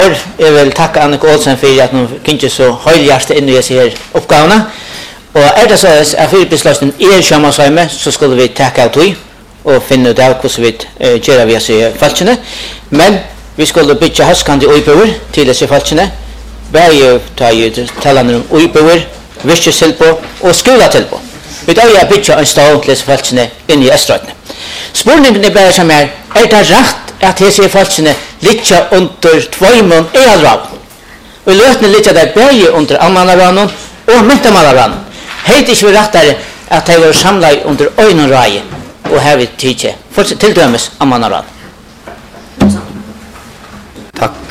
Jeg vil takke Annika Olsen for at hun ikke så høyhjertet inn i disse her oppgavene. Og det så at fyrbesløsningen Sjømannsheime, så skulle vi takke av tog og finne ut av hvordan vi gjør vi disse falskene. Men vi skulle bygge høstkandig øyebøver til disse falskene. Bare ta talene om øyebøver, virkestilpå og skoletilpå. Vi tar bygge en stå til disse falskene inn i Østrøtene. Spørningen er bare som det rett at disse falskene ligger under tvøymon ealraven? Og løtene ligger der bare under almannaranen og myntamannaranen. Heit ikke vi rettere at de var samlet under øynenraie og her vi tidlig, til dømes almannaranen. Takk.